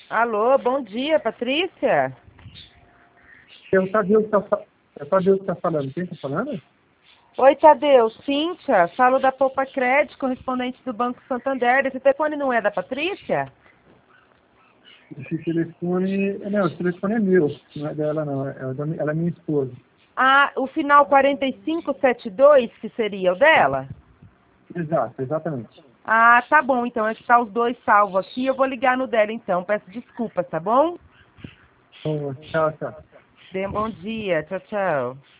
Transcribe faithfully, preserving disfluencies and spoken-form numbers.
Alô, bom dia, Patrícia? Eu sabia o que tá, fa- eu sabia o que tá falando. Quem tá falando? Oi, Tadeu, Cíntia, falo da Poupa Crédito, correspondente do Banco Santander. Esse telefone não é da Patrícia? Esse telefone. Não, esse telefone é meu. Não é dela, não. É, da mi- ela é minha esposa. Ah, o final quarenta e cinco setenta e dois, que seria o dela? Exato, exatamente. Ah, tá bom, então, é que tá os dois salvos aqui, eu vou ligar no dela então, peço desculpas, tá bom? Então, tchau, tchau. Dê um bom dia, tchau, tchau.